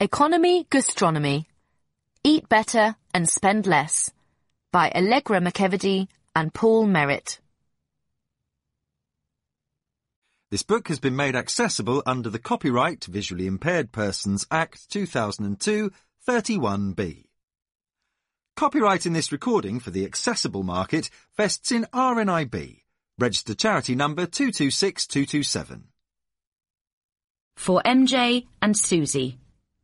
Economy Gastronomy. Eat Better and Spend Less by Allegra McEvedy and Paul Merritt. This book has been made accessible under the Copyright Visually Impaired Persons Act 2002 31B. Copyright in this recording for the accessible market vests in RNIB, registered charity number 226227. For MJ and Susie.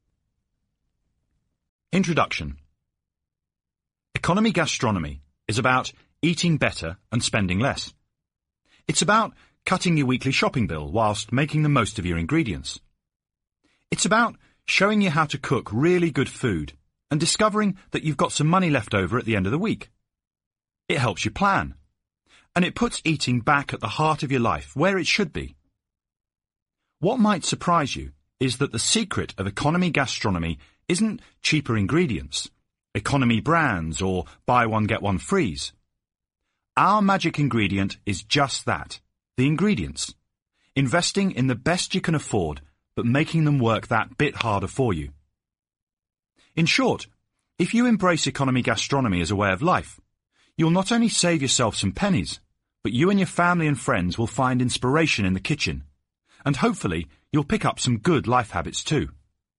Introduction. Economy gastronomy is about eating better and spending less. It's about cutting your weekly shopping bill whilst making the most of your ingredients. It's about showing you how to cook really good food and discovering that you've got some money left over at the end of the week. It helps you plan, and it puts eating back at the heart of your life where it should be. What might surprise you is that the secret of economy gastronomy isn't cheaper ingredients, economy brands, or buy one get one frees. Our magic ingredient is just that, the ingredients. Investing in the best you can afford, but making them work that bit harder for you. In short, if you embrace economy gastronomy as a way of life, you'll not only save yourself some pennies, but you and your family and friends will find inspiration in the kitchen. And hopefully, you'll pick up some good life habits too.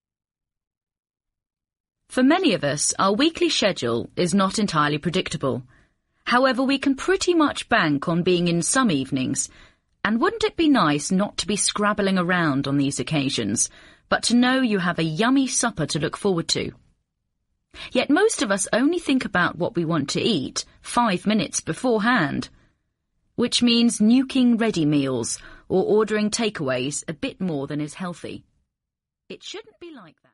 For many of us, our weekly schedule is not entirely predictable. However, we can pretty much bank on being in some evenings. And wouldn't it be nice not to be scrabbling around on these occasions, but to know you have a yummy supper to look forward to? Yet most of us only think about what we want to eat 5 minutes beforehand, which means nuking ready meals or ordering takeaways a bit more than is healthy. It shouldn't be like that.